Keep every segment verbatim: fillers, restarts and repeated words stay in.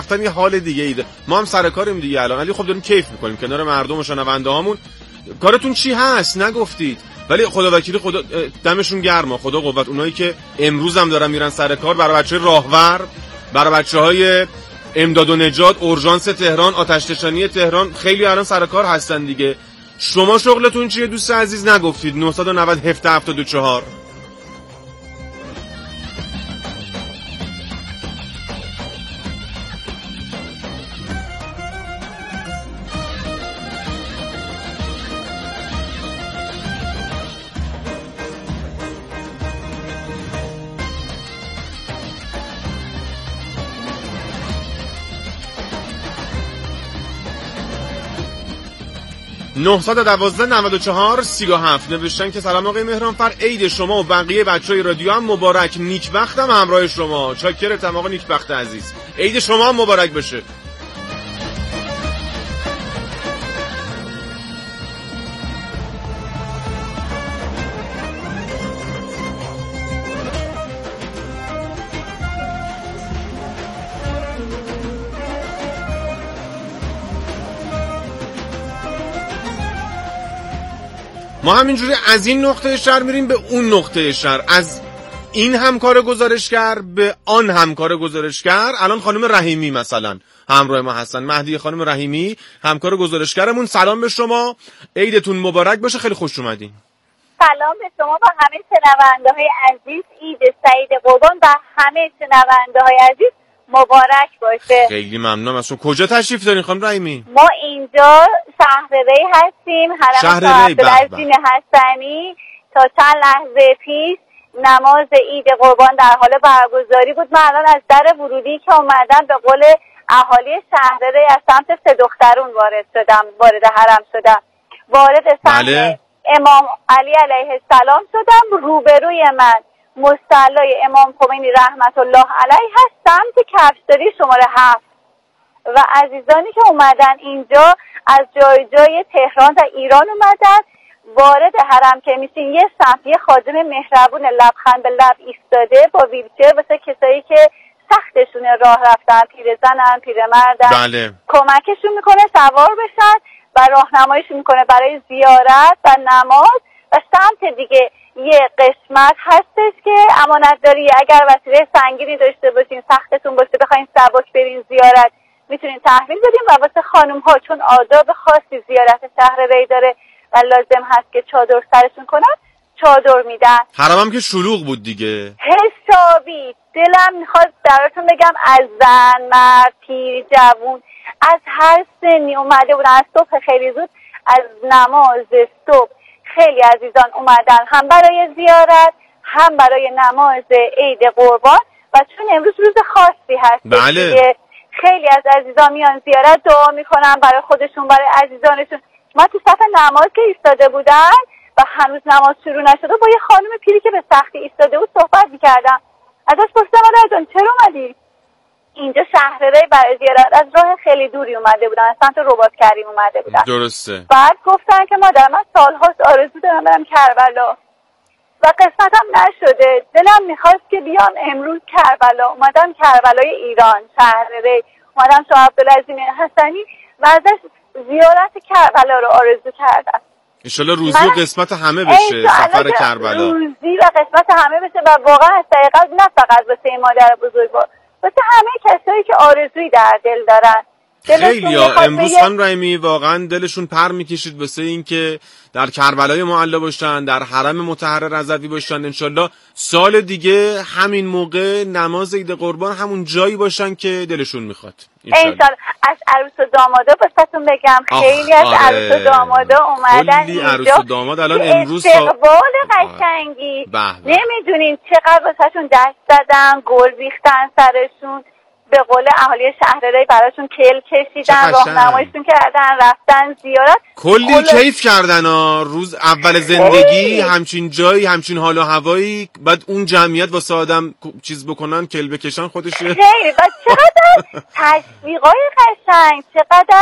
رفتن یه حال دیگه ایده. ما هم سر کاریم دیگه الان، ولی خب داریم کیف میکنیم کنار مردم و شنونده هامون. کارتون چی هست نگفتید، ولی خدا وکیلی خدا دمشون گرما، خدا قوت. اونایی که امروز هم دارن میرن سر کار، برای بچهای راهور، برای بچهای امداد و نجات، اورژانس تهران، آتش نشانی تهران، خیلی الان سر کار هستن دیگه. شما شغلتون چیه دوست عزیز نگفتید؟ نه نه نه هفت هفت دو چهار. نه یک دو نه چهار سه هفت نوشتن که سلام آقای مهرانفر، عید شما و بقیه بچهای رادیو هم مبارک، نیکبختم همراه شما. چاکرتم آقا نیکبخت عزیز، عید شما هم مبارک بشه. ما همینجوری از این نقطه شهر میریم به اون نقطه شهر، از این همکار گزارشگر به آن همکار گزارشگر. الان خانم رحیمی مثلا همراه ما هستن، مهدی خانم رحیمی همکار گزارشگرمون. سلام به شما، عیدتون مبارک باشه، خیلی خوش اومدین. سلام به شما و همه شنونده‌های عزیز، عید سعید قربان و همه شنونده‌های عزیز مبارک باشه. خیلی ممنونم از شما. کجا تشریف دارین خانم رحیمی؟ ما اینجا شهر ری هستیم، حرم عبدالعزیز حسنی. تا چند لحظه پیش نماز عید قربان در حال برگزاری بود. من الان از در ورودی که اومدم به قول اهالی شهر ری از سمت سه دخترون وارد شدم، وارد حرم شدم، وارد سمت بله. امام علی علیه السلام شدم. روبروی من مصلی امام خمینی رحمت الله علیه هست، سمت کفشداری شماره هفت. و عزیزانی که اومدن اینجا از جای جای تهران و ایران اومدن، وارد حرم که میشین یه صفحه خادم مهربون لبخند به لب ایستاده با ویلچر واسه کسایی که سختشونه راه رفتن، پیرزنن، پیرمردن، بله. کمکشون میکنه سوار بشن و راهنماییشون میکنه برای زیارت و نماز. و سمت دیگه یه قسمت هستش که امانتداری، اگر وسیله سنگینی داشته باشین، سختتون باشه بخواین سبک برین زیارت، میتونین تحویل بدین. و واسه خانم ها چون آداب خاصی زیارت شهر ری داره و لازم هست که چادر سرشون کنن، چادر میدن. حرمم که شلوغ بود دیگه حسابی. دلم میخواد براتون بگم از زن، مرد، پیر، جوون، از هر سنی اومده بودن. از صبح خیلی زود، از نماز صبح خیلی عزیزان اومدن، هم برای زیارت هم برای نماز عید قربان. و چون امروز روز خاصی هست بله. دیگه، خیلی از عزیزان میان زیارت، دعا میکنن برای خودشون، برای عزیزانشون. من تو صف نماز که ایستاده بودن و هنوز نماز شروع نشده، با یه خانم پیری که به سختی ایستاده بود صحبت میکردم. ازش پرسیدم آره جان چرا اومدی؟ اینجا شهر ری برای زیارت از راه خیلی دوری اومده بودن، از سمت رباط کریم اومده بودن. درسته. بعد گفتن که مادر من سالهاست آرزو دارم برم کربلا و قسمتم نشده. دلم میخواست که بیام امروز کربلا. اومدم کربلای ایران، شهر ری، اومدم شاه عبدالعزیز حسنی و ازش زیارت کربلا رو آرزو کردم. انشالله روزی و قسمت همه بشه سفر کربلا، روزی و قسمت همه بشه. و واقعا از طریق نه فقط واسه این مادر بزرگوار، واسه همه کسایی که آرزویی در دل دارن. خیلی ها امروز خانم رحیمی واقعا دلشون پر میکشید واسه این که در کربلای معلا باشن، در حرم مطهر رضوی باشن. انشالله سال دیگه همین موقع نماز عید قربان همون جایی باشن که دلشون میخواد. انشالله. از عروس و دامادا بساتون بگم خیلی از آره. عروس و دامادا اومدن کلی عروس و داماد الان امروز استقبال قشنگی نمیدونین چقدر واسهشون دست دادن، گل ریختن سرشون، به قول اهالی شهر ری براشون کل کشیدن، راهنماییشون کردن، رفتن زیارت، کلی قول... کیف کردن ها. روز اول زندگی همچین جایی، همچین حال و هوایی، بعد اون جمعیت واسه آدم چیز بکنن، کل بکشن، خودش خیلی. بعد چقدر تشویقای قشنگ، چقدر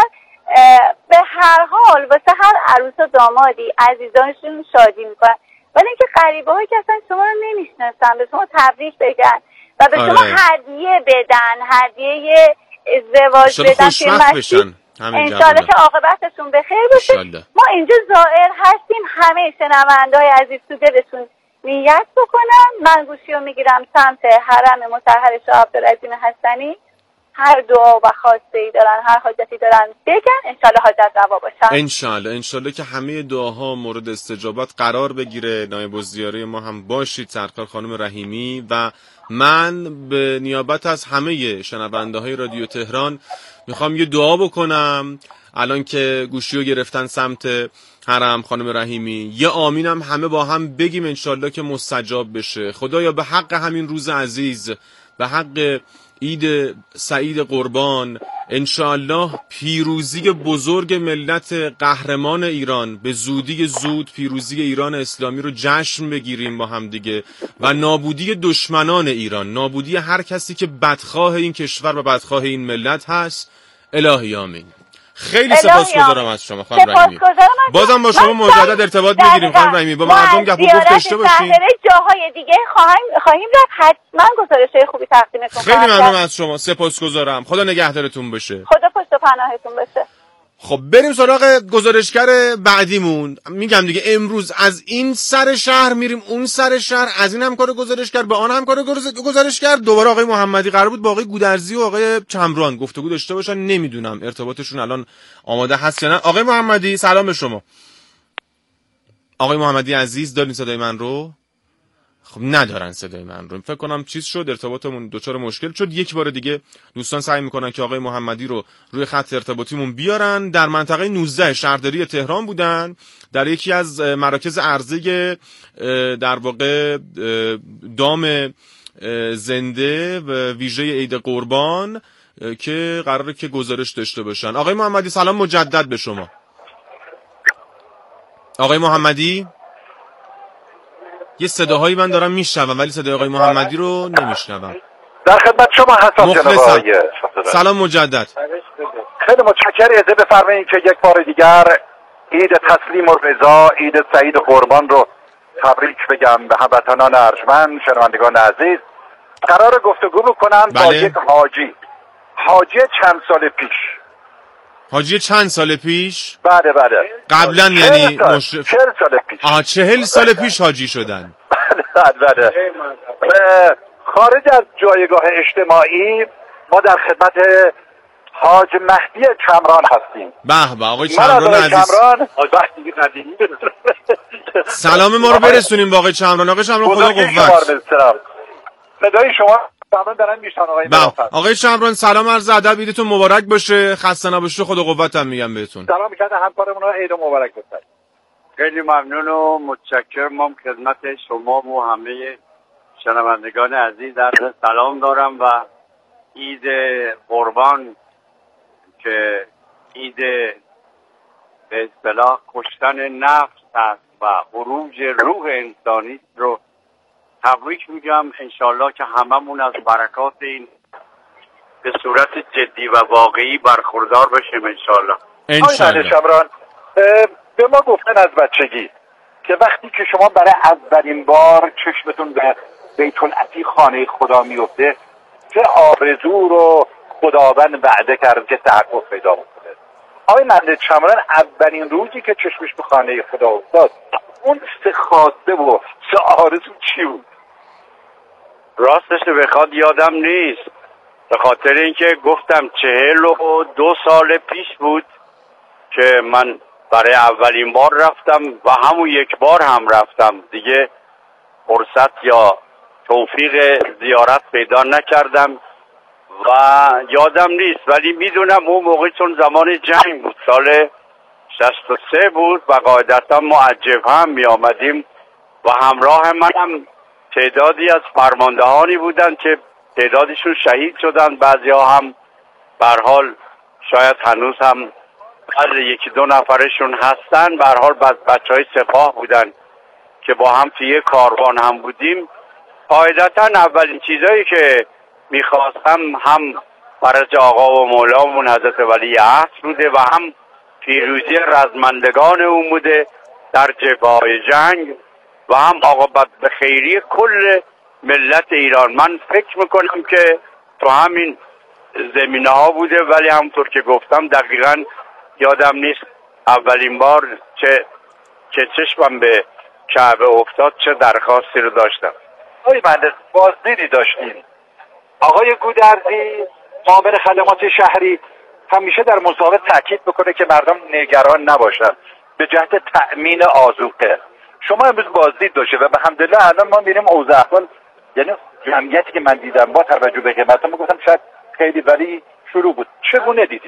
به هر حال واسه هر عروس و دامادی عزیزانشون شادی میکنن. ولی اینکه غریبه هایی که اصلا شما رو نمیشناسن به شما تبریک بگن و به شما آره. هدیه بدن، هدیه ازدواج بدن توی مسجد، انشالله که عاقبتشون بخیر باشه. ما اینجا زائر هستیم، همه شنونده‌های عزیز تو دلتون نیت بکنن. من گوشی رو میگیرم سمت حرم مطهر شاه عبدالعظیم حسنی، هر دعا و خواسته ای دارن، هر حاجتی دارن بگن، انشالله حاجت روا باشن. انشالله انشالله که همه دعاها مورد استجابت قرار بگیره. نایب الزیاره ما هم باشید، سرکار خانم رحیمی. و من به نیابت از همه شنونده های رادیو تهران میخوام یه دعا بکنم الان که گوشی رو گرفتن سمت حرم خانم رحیمی. یه آمینم همه با هم بگیم انشالله که مستجاب بشه. خدایا به حق همین روز عزیز، به حق عید سعید قربان، انشالله پیروزی بزرگ ملت قهرمان ایران، به زودی زود پیروزی ایران اسلامی رو جشن بگیریم با هم دیگه و نابودی دشمنان ایران، نابودی هر کسی که بدخواه این کشور و بدخواه این ملت هست. الهی آمین. خیلی سپاسگزارم از شما خانم رحیمی. بازم با شما مجدد ارتباط میگیریم خانم رحیمی. با مردم گپ و گفت داشته باشین. جاهای دیگه خواهیم خواهیم رفت، حتما گزارش‌های خوبی تقدیمتون خیلی ممنونم از شما، سپاسگزارم. خدا نگهدارتون باشه. خدا پشت و پناهتون باشه. خب بریم سراغ گزارشگر بعدیمون. میگم دیگه امروز از این سر شهر میریم اون سر شهر، از این همکار گزارشگر به آن همکار گزارشگر. دوباره آقای محمدی قرار بود با آقای گودرزی و آقای چمران گفتگو داشته باشن، نمیدونم ارتباطشون الان آماده هست یا نه. آقای محمدی سلام به شما. آقای محمدی عزیز دارین صدای من رو؟ خب ندارن صدای من رو. فکر کنم چیز شد، ارتباطمون دچار مشکل شد. یک بار دیگه دوستان سعی میکنن که آقای محمدی رو روی خط ارتباطیمون بیارن. در منطقه نوزده شهرداری تهران بودن، در یکی از مراکز عرضه در واقع دام زنده و ویژه عید قربان که قراره که گزارش داشته باشن. آقای محمدی سلام مجدد به شما. آقای محمدی یه صداهایی من دارم میشنوم ولی صدای آقای محمدی رو نمیشنوم. در خدمت شما هستم جناب. سلام مجدد. خیلی متشکرم. اجازه بفرمایید که یک بار دیگر عید تسلیم و رضا، عید سعید قربان رو تبریک بگم به هموطنان ارجمند، شنوندگان عزیز. قرار گفتگو بکنم بله. با یک حاجی حاجی چند سال پیش. حاجی چند سال پیش؟ بله بله. قبلا یعنی مشرف چهل سال پیش. آها چهل سال پیش حاجی شدن. بله بله. خارج از جایگاه اجتماعی ما در خدمت حاج مهدی چمران هستیم. به به آقای چمران عزیز. چمران سلام ما رو برسونیم با آقای چمران. آقای چمران خدا قوت. صدای شما تمام دارن میشن آقای نوفل. آقای چمران سلام عرض ادب، عیدتون مبارک باشه، خسته نباشید، خدا قوتم میگم بهتون. سلام میکنم همکارمون رو، عید مبارک باشه. خیلی ممنون و متشکرم. ما خدمت شما و همه شنوندگان عزیز عرض سلام دارم و عید قربان که عید به اصطلاح کشتن نفس است و عروج روح انسانی رو تبریک میگم. انشالله که هممون از برکات این به صورت جدی و واقعی برخوردار بشیم انشالله. انشالله. شمران به ما گفتن از بچگی که وقتی که شما برای اولین بار چشمتون به بیت العتیق خانه خدا میفته چه آرزو رو خداوند وعده کرد که تحقق پیدا بکنه. آقای مهدی چمران اولین روزی که چشمش به خانه خدا افتاد اون سه خواسته و سه آرزو چی بود؟ راستش بخواد یادم نیست، به خاطر اینکه گفتم چهل و دو سال پیش بود که من برای اولین بار رفتم و همون یک بار هم رفتم دیگه، فرصت یا توفیق زیارت پیدا نکردم و یادم نیست. ولی میدونم اون موقع چون زمان جنگ بود، سال شصت و سه بود و قاعدتا ما از جبهه هم می آمدیم و همراه منم تعدادی از فرماندهانی بودن که تعدادشون شهید شدن، بعضی ها هم به هر حال شاید هنوز هم بعد یکی دو نفرشون هستن. به هر حال بچهای سپاه بودن که با هم توی کاروان هم بودیم. قاعدتا اولین چیزایی که میخواستم هم فرج آقا و مولامون حضرت ولی عصر بوده و هم پیروزی رزمندگان اون بوده در جبهه‌های جنگ و هم عاقبت به خیری کل ملت ایران. من فکر میکنم که تو همین زمینه ها بوده، ولی همونطور که گفتم دقیقاً یادم نیست اولین بار چه که چشمم به کعبه افتاد چه درخواستی رو داشتم. آقای مهندس بازدیدی داشتیم. آقای گودرزی معاون خدمات شهری همیشه در مصاحبه تاکید بکنه که مردم نگران نباشن به جهت تأمین آذوقه. شما امروز بازدید داشته و به الحمدلله الان ما میریم اوضاع احوال، یعنی جمعیتی که من دیدم با توجه به قیمتام گفتم شاید خیلی ولی شروع بود. چگونه دیدید؟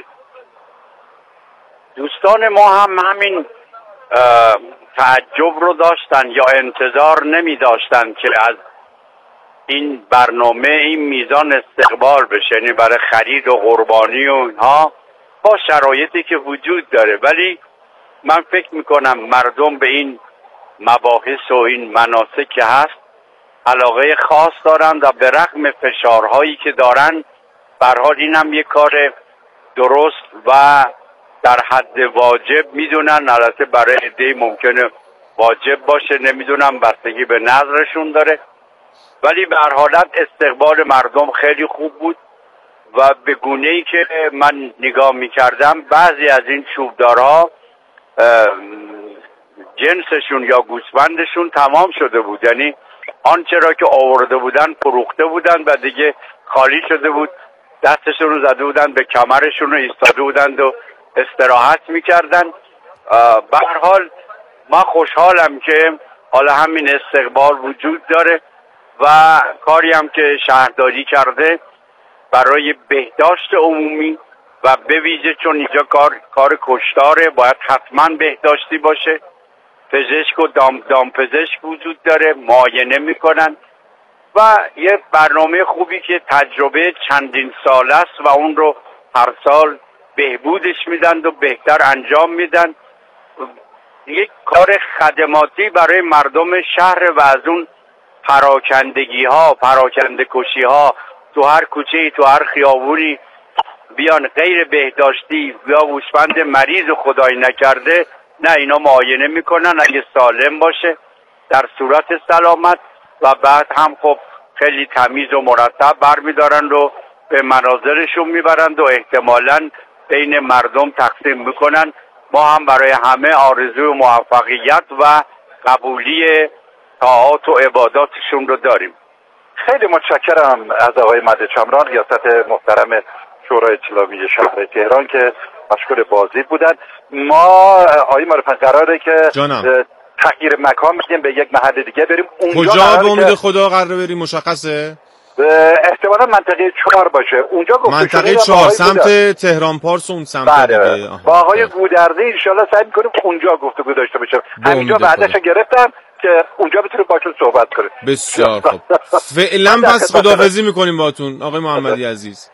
دوستان ما هم همین تعجب رو داشتن یا انتظار نمی داشتن که از این برنامه این میزان استقبال بشه، یعنی برای خرید و قربانی و اینها با شرایطی که وجود داره. ولی من فکر میکنم مردم به این مباحث و این مناسک که هست علاقه خاص دارن و به رغم فشارهایی که دارن به هر حال این هم یک کار درست و در حد واجب میدونن. البته برای عده‌ای ممکنه واجب باشه، نمیدونم، بستگی به نظرشون داره، ولی به هر حالت استقبال مردم خیلی خوب بود و به گونه‌ای که من نگاه میکردم بعضی از این چوبدارها جنسشون یا گوسفندشون تمام شده بود، یعنی آنچه را که آورده بودن فروخته بودن و دیگه خالی شده بود، دستشون رو زده بودن به کمرشون رو ایستاده بودند و استراحت میکردن. به هر حال ما خوشحالم که حالا همین استقبال وجود داره و کاری هم که شهرداری کرده برای بهداشت عمومی و به ویژه چون اینجا کار کار کشتاره باید حتما بهداشتی باشه. پزشک و دام, دام پزشک وجود داره، معاینه میکنن و یه برنامه خوبی که تجربه چندین سال است و اون رو هر سال بهبودش میدن و بهتر انجام میدن. یک کار خدماتی برای مردم شهر و از اون پراکندگی ها، پراکنده کشی ها تو هر کوچه‌ای تو هر خیابونی بیان غیر بهداشتی یا گوسفند مریض و خدای نکرده نه اینا معاینه میکنن، اگه سالم باشه در صورت سلامت و بعد هم خب خیلی تمیز و مرتب برمیدارن و به مناظرشون میبرند و احتمالاً بین مردم تقسیم میکنن. ما هم برای همه آرزوی موفقیت و قبولی طاعات و عباداتشون رو داریم. خیلی متشکرم از آقای مهدی چمران، ریاست محترم شورای اسلامی شهر تهران که مشغول بازدید بودن. ما آقای معرفت قراره که تغییر مکان بدیم به یک محل دیگه بریم. کجا به امید خدا قراره بریم مشخصه؟ احتمالا منطقه چهار باشه. اونجا گفته منطقه چهار سمت تهران پارس اون سمت بله. دیگه. با آقای گودرزی ان شاءالله سعی می‌کنیم اونجا گفتگو داشته باشیم. همینجا بعدش گرفتم که اونجا بتونیم باهاتون صحبت کنیم. بسیار خوب. فعلا پس خداحافظی می‌کنیم باهاتون آقای محمدی عزیز.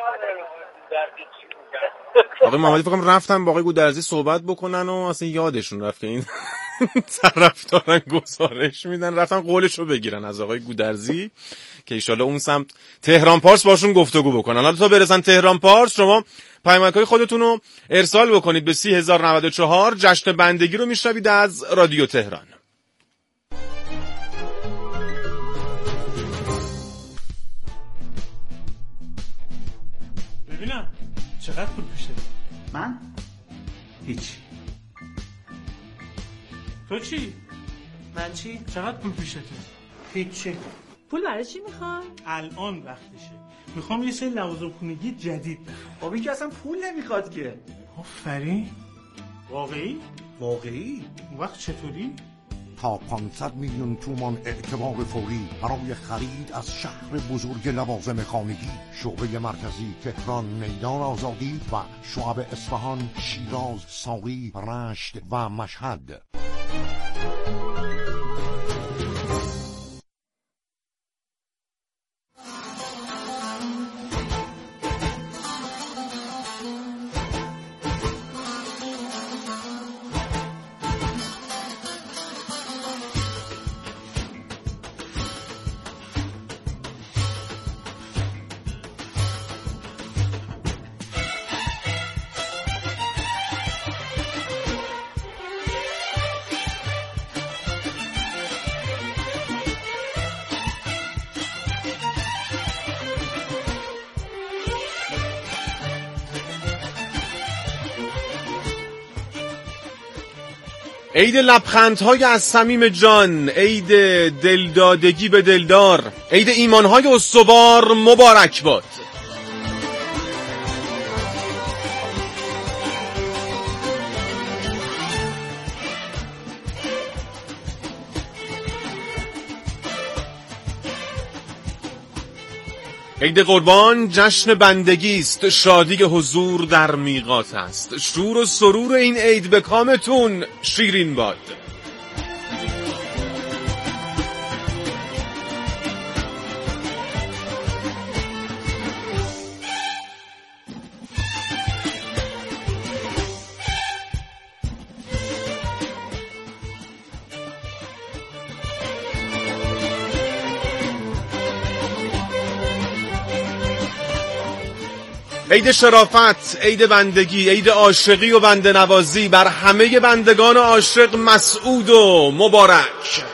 آقای محمدی فکر کنم رفتن با آقای گودرزی صحبت بکنن و اصلا یادشون رفت که این طرف دارن گزارش میدن، رفتن قولشو بگیرن از آقای گودرزی که ایشالا اون سمت تهران پارس باشون گفتگو بکنن. حالا تا برسن تهران پارس شما پیامک‌های خودتون رو ارسال بکنید به سی هزار و نود و چهار. جشن بندگی رو میشنوید از رادیو تهران. ببینم چقدر پول پیشته؟ من؟ هیچ. تو چی؟ من چی؟ چقدر پول پیشته؟ هیچی. پول برای چی میخوای؟ الان وقتشه. میخوام یه سری لوازم خونگی جدید بخرم. بابی که اصلا پول نمیخواد که. آفرین. واقعی؟ واقعی؟ اون وقت چطوری؟ تا پانصد میلیون تومان اعتبار فوری برای خرید از شهر بزرگ لوازم خانگی. شعبه مرکزی تهران، میدان آزادی و شعب اصفهان، شیراز، ساقی، رشت و مشهد. عید لبخندهای از صمیم جان، عید دلدادگی به دلدار، عید ایمانهای استوار مبارک باد. عید قربان جشن بندگی است، شادی حضور در میقات است. شور و سرور این عید به کامتون شیرین باد. عید شرافت، عید بندگی، عید عاشقی و بنده نوازی بر همه بندگان عاشق مسعود و مبارک.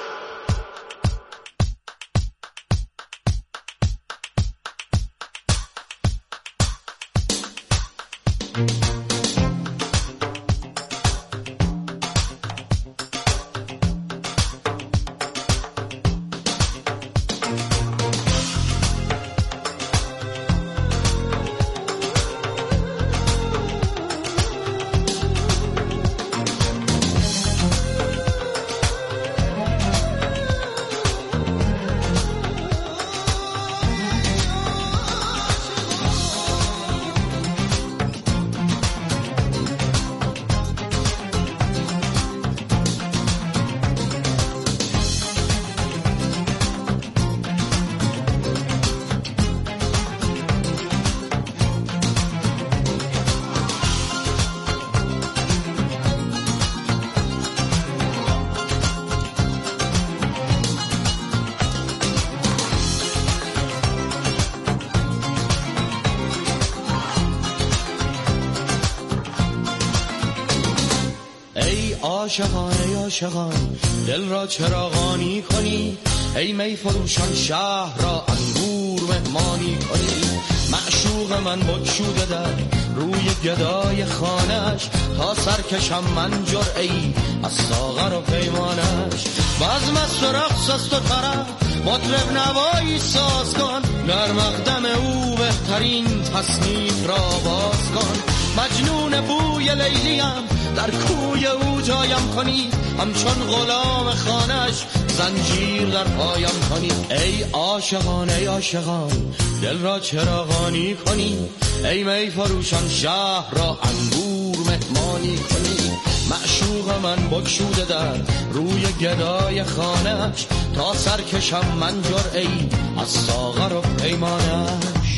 عاشقان ای عاشقان دل را چراغانی کنی، ای می فروشان شهر را انگور مهمانی کنی. معشوق من بگشوده در روی گدای خانش، تا سرکشم من جرعه‌ای از ساغر و پیمانش. بزم است و رقص است و طرب مطرب نوایی ساز کن، در مقدم او بهترین تصنیف را باز کن. مجنون بوی لیلیم در کوی او جایم کنی، همچون غلام خانش زنجیر در پایم کنی. ای عاشقان ای عاشقان دل را چراغانی کنی، ای می فروشان شهر را انگور مهمانی کنی. معشوق من بگشوده در روی گدای خانش، تا سرکشم من جرعه‌ای از ساغر و پیمانش.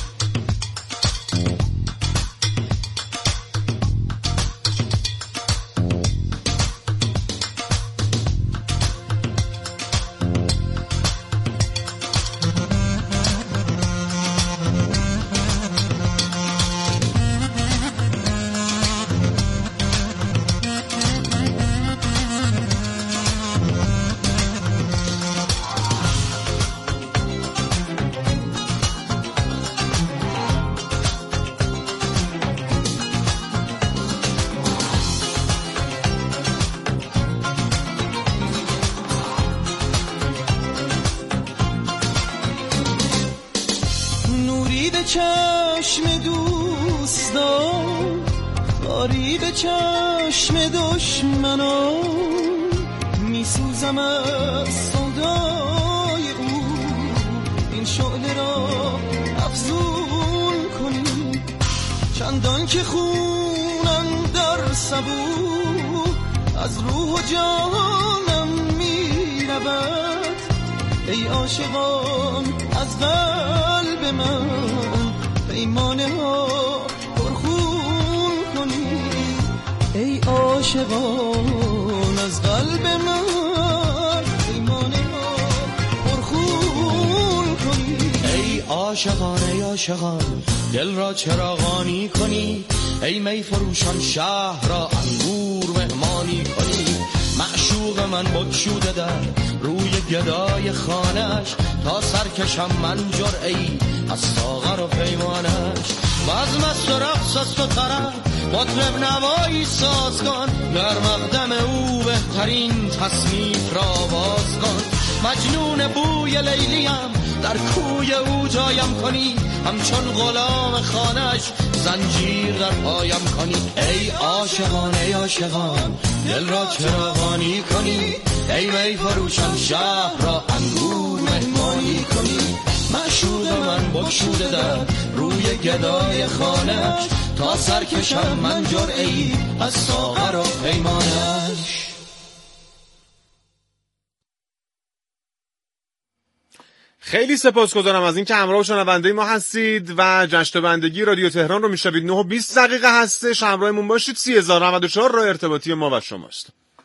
چشم دوستان کاری به چشم دشمنان، میسوزم از سودای او، این شعله را افزون کنی. چندان که خونم در سبو از روح و جانم میرود، ای عاشقان از قلب من پیمانه ها پرخون کنید. ای عاشقان از قلب من پیمانه ها پرخون کنید. ای عاشقان ای عاشقان دل را چراغانی کنی، ای می فروشان شهر را انگور مهمانی کنی. معشوق من بگشوده در روی گدای خانش، تا سرکشم من جرعه‌ای از ساغر و پیمانش. بزم است و رقص است و طرب مطرب نوایی ساز کن، در مقدم او بهترین تصنیف را باز کن. مجنون بوی لیلیم، در کوی او جایم کنی، همچون غلام خانش زنجیر در پایم کنی. ای عاشقان ای عاشقان دل را چراغانی کنی، ای می فروشان شهر را انگور مهمانی کنی. معشوق من بگشوده در روی گدای خانش، تا سر کشم من جرعه‌ای از ساغر و پیمانش. خیلی سپاسگزارم از اینکه همراه شنونده ما هستید و جشن بندگی رادیو تهران رو میشنوید. نه و بیست دقیقه هستش، همراهمون باشید. سی هزار و نود و چهار راه ارتباطی ما و شماست.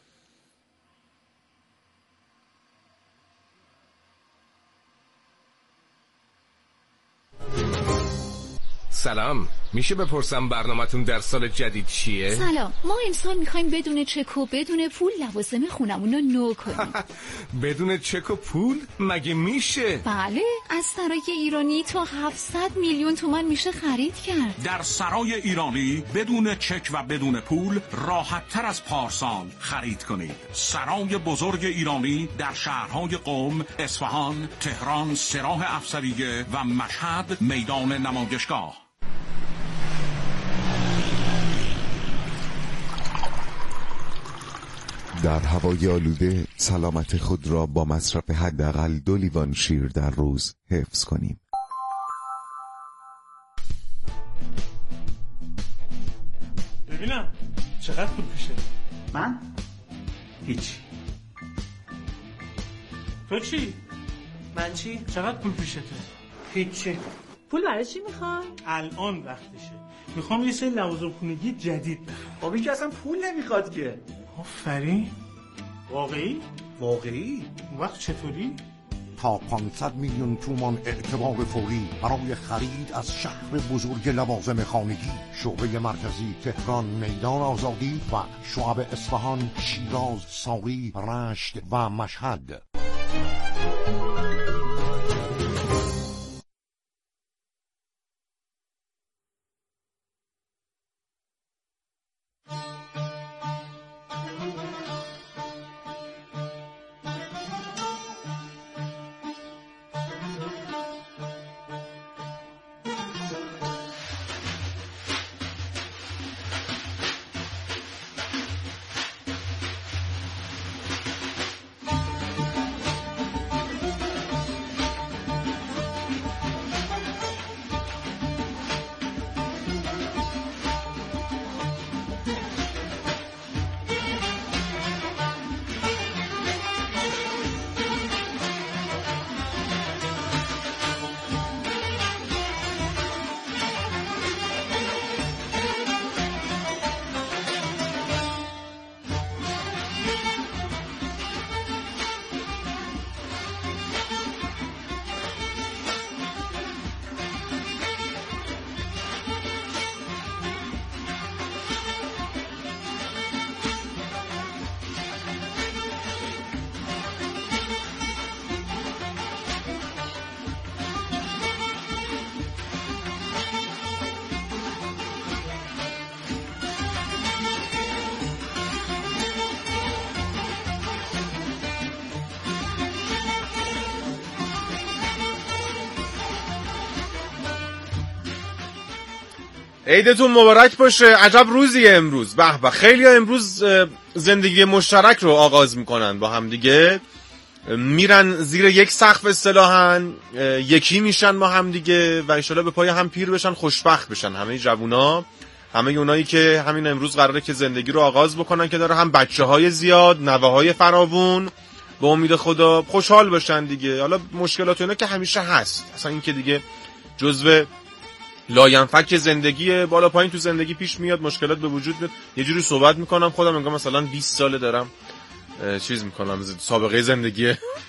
سلام، میشه بپرسم برنامه‌تون در سال جدید چیه؟ سلام، ما امسال میخوایم بدون چک و بدون پول لوازم خونمون رو نو کنیم. بدون چک و پول؟ مگه میشه؟ بله، از سرای ایرانی تا هفتصد میلیون تومان میشه خرید کرد. در سرای ایرانی بدون چک و بدون پول راحت تر از پارسال خرید کنید. سرای بزرگ ایرانی در شهرهای قم، اصفهان، تهران، سراح افسریه و مشهد میدان نمایشگاه. در هوای آلوده سلامت خود را با مصرف حداقل دو لیوان شیر در روز حفظ کنیم. ببینم چقدر پول پیشه؟ من؟ هیچ. تو چی؟ من چی؟ چقدر پول پیشته؟ هیچی. پول برای چی میخوای؟ الان وقتشه. میخوام یه سری لوازم خونگی جدید بخرم. خب این که اصلا پول نمیخواد که. آفرین. واقعی؟ واقعی؟ اون وقت چطوری؟ تا پانصد میلیون تومان اعتبار فوری برای خرید از شهر بزرگ لوازم خانگی. شعبه مرکزی تهران میدان آزادی و شعب اصفهان، شیراز، ساری، رشت و مشهد. عیدتون مبارک باشه. عجب روزیه امروز. به به، خیلی ها امروز زندگی مشترک رو آغاز میکنن با هم دیگه، میرن زیر یک سقف اصطلاحاً، یکی میشن با هم دیگه و انشالله به پای هم پیر بشن، خوشبخت بشن. همه جوونا، همه اونایی که همین امروز قراره که زندگی رو آغاز بکنن، که داره هم بچه های زیاد، نوه های فراوون، به امید خدا خوشحال باشن دیگه. حالا مشکلات اینا که همیشه هست، اصلا این که دیگه جزو لاینفک زندگی، بالا پایین تو زندگی پیش میاد، مشکلات به وجود میاد. یه جوری صحبت میکنم خودم انگار مثلا بیست ساله دارم چیز میکنم، سابقه زندگی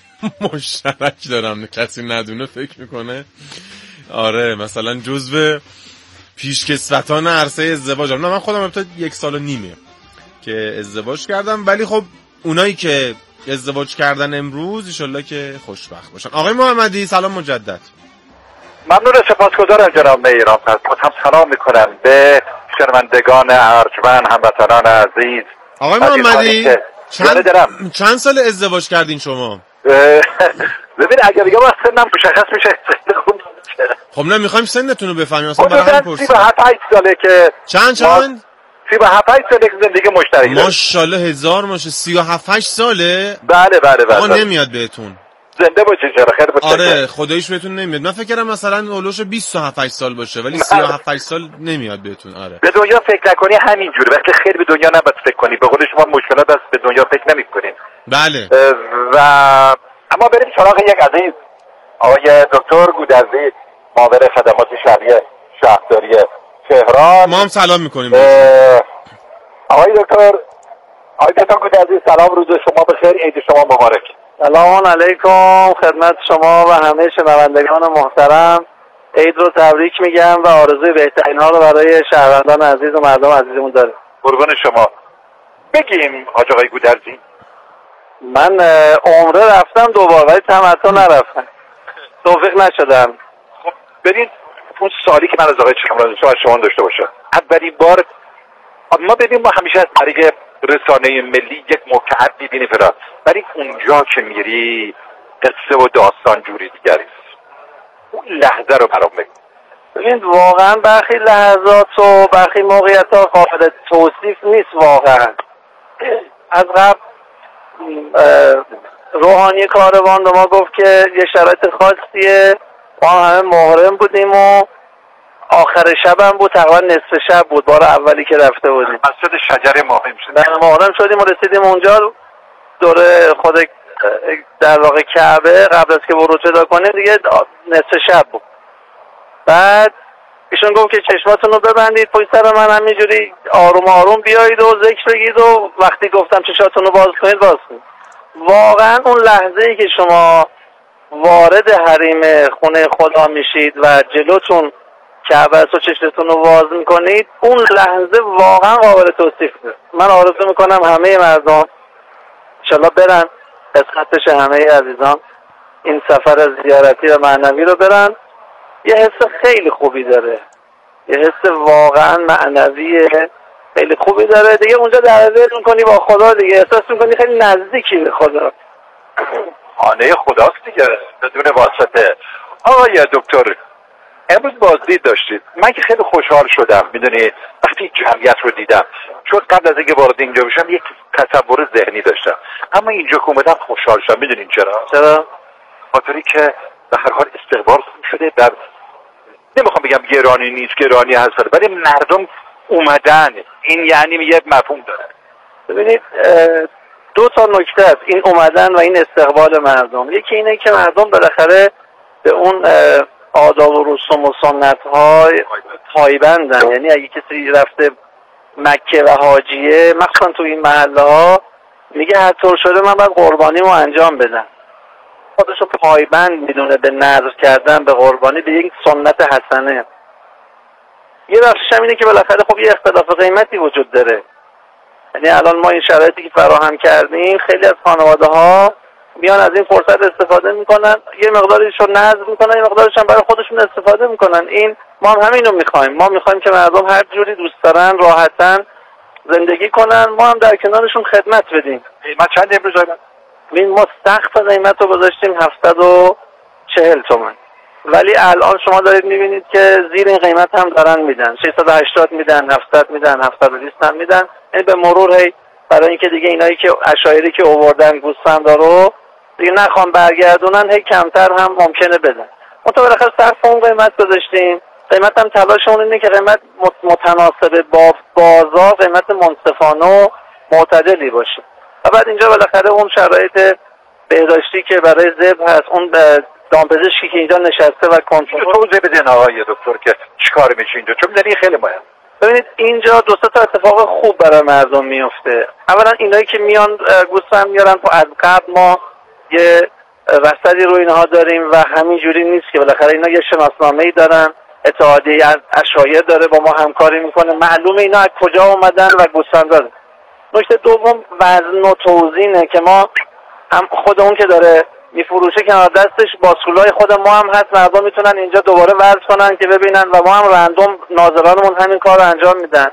مشترک دارم، کسی ندونه فکر میکنه آره مثلا جزو پیشکسوتان عرصه ازدواجم. نه، من خودم البته یک سال و نیمه که ازدواج کردم، ولی خب اونایی که ازدواج کردن امروز انشالله که خوشبخت باشن. آقای محمدی سلام مجدد. ممنون، سپاسگزارم جناب میران. باز هم سلام میکنم به شنوندگان ارجمند، هموطنان عزیز. آقای محمدی چند, چند سال ازدواج کردین شما؟ ببین اگر بگم از سنم مشخص میشه خوب. خب نه میخوایم سنتون رو بفهمیم اصلا برای همین پرسیدم. سی و هفت ساله که چند چند؟ سی و هفت ساله که زندگی مشترک داریم. ماشاءالله هزار ماشه. سی و هفت ساله؟ بله بله بله. آقا نمیاد بهتون. زنده باشید چرا خیر باشه. آره خداییش بهتون نمیاد. من فکر کردم مثلا اولش بیست و هفت سال باشه ولی سی و هفت سال نمیاد بهتون. آره به دنیا فکر نکنی همینجوره. وقتی خیر به دنیا نباید فکر کنی. به قول شما مشکلات است به دنیا فکر نمی‌کنین. بله. و اما بریم سراغ یک عزیز آقای دکتر گودرزی، معاون خدمات شهری شهرداری تهران. ما هم سلام می‌کنیم. آقای دکتر آقای دکتر گودرزی سلام، روز شما بخیر، عید شما مبارک. سلام علیکم خدمت شما و همه شنوندگان محترم. عید رو تبریک میگم و آرزوی بهترین ها رو برای شهروندان عزیز و مردم عزیزمون داریم. قربان شما. بگیم حاج آقای گودرزی، من عمره رفتم دوبار ولی تمتع نرفتم، توفیق نشدم. خب ببین اون سالی که من از آقای چمران از شما داشته باشم، اولین بار ما ببین ما همیشه از طریق رسانه ملی یک موقعیت می‌بینیم فرا، ولی اونجا که میری قصه و داستان جوری دیگری است. اون لحظه رو برام بگو. ببین واقعا برخی لحظات و برخی موقعیت‌ها قابل توصیف نیست واقعا. از قبل روحانی کاروان به ما گفت که یه شرایط خاصیه، ما همه محرم بودیم و آخر شبم بود، تقریبا نصف شب بود بار اولی که رفته بودیم. مسجد شجره محرم شدیم. در محرم شدیم و رسیدیم اونجا دور خود در واقع کعبه. قبل از که ورود پیدا کنیم دیگه نصف شب بود. بعد ایشون گفت که چشماتون رو ببندید پشت سر من، همینجوری آروم آروم بیایید و ذکر بگید و وقتی گفتم چشاتون رو باز کنید باز کنید. واقعا اون لحظه ای که شما وارد حریم خونه خدا میشید و جلوتون کعبه است و چشمتون رو باز میکنید، اون لحظه واقعا قابل توصیفه. من آرزو میکنم همه مردم انشالله برن، قسمت بشه همه عزیزان این سفر زیارتی و معنوی رو برن. یه حس خیلی خوبی داره، یه حس واقعا معنوی خیلی خوبی داره دیگه. اونجا درگیر میکنی با خدا دیگه، احساس میکنی خیلی نزدیکی به خدا. خانه خداست دیگه بدون واسطه. آقای دکتر امروز بازدید داشتید، من که خیلی خوشحال شدم میدونی وقتی جمعیت رو دیدم، چون قبل از اینکه وارد اینجا بشم یک تصور ذهنی داشتم، اما اینجا که اومدم خوشحال شدم. میدونین چرا؟ چرا؟ خاطری که به هر حال استقبال شده، در نمیخوام بگم گرانی نیست، گرانی هست، ولی مردم اومدن. این یعنی یه مفهوم داره. ببینید دو تا نکته است این اومدن و این استقبال مردم. یکی اینه که مردم بالاخره به اون آداب و رسوم و سنت های پایبندن. یعنی اگه کسی رفته مکه و حاجیه، مخصوصا تو این محله ها، میگه هر طور شده من باید قربانیمو انجام بدم. خودشو پایبند میدونه به نذر کردن به قربانی، به یک سنت حسنه. یه بخشش هم اینه که بالاخره خب یه اختلاف قیمتی وجود داره. یعنی الان ما این شرایطی که فراهم کردیم، خیلی از خانواده ها میان از این فرصت استفاده میکنن، یه مقداریش رو نذر میکنن، یه مقدارش هم برای خودشون استفاده میکنن. این ما هم همین رو میخوایم. ما میخوایم که مردم هر جوری دوست دارن راحتن زندگی کنن، ما هم در کنارشون خدمت بدیم. قیمت چند امروز آیدن؟ ببین ما سقف قیمت رو گذاشتیم هفتصد و چهل تومان، ولی الان شما دارید میبینید که زیر این قیمت هم دارن میدن، ششصد و هشتاد میدن، هفتصد میدن، هفتصد و بیست هم میدن. یعنی به مرور هی برای اینکه دیگه اینایی که عشایری که آوردن گوسفندا رو دیگه نخوام برگردونن، هی کمتر هم ممکنه بدن. ما تو بالاخره سقف اون قیمت گذاشتیم. قیمت هم تلاشمون اینه که قیمت متناسب با بازار، قیمت منصفانه و معتدلی باشه. و بعد اینجا بالاخره اون شرایط بهداشتی که برای ذبح هست، اون دامپزشکی که اینجا نشسته و کنترل توضیح بدین آقای دکتر که چیکار میشه اینجا، چون میدونی خیلی مهم. ببینید اینجا دو سه تا اتفاق خوب برای مردم میفته. اولا اینایی که میان گوسفند میارن، از قبل ما یه رصدی رو اینها داریم و همینجوری نیست که بالاخره اینا یه شناسنامه‌ای دارن، اتحادیه عشایر داره با ما همکاری میکنه، معلومه اینا از کجا اومدن و گوسفند داره. نکته دوم وزن و توزینه که ما هم خود اون که داره میفروشه کنار دستش باسکولای خود ما هم هست، مردم میتونن اینجا دوباره وزن کنن که ببینن و ما هم رندوم ناظرانمون همین کار رو انجام میدن.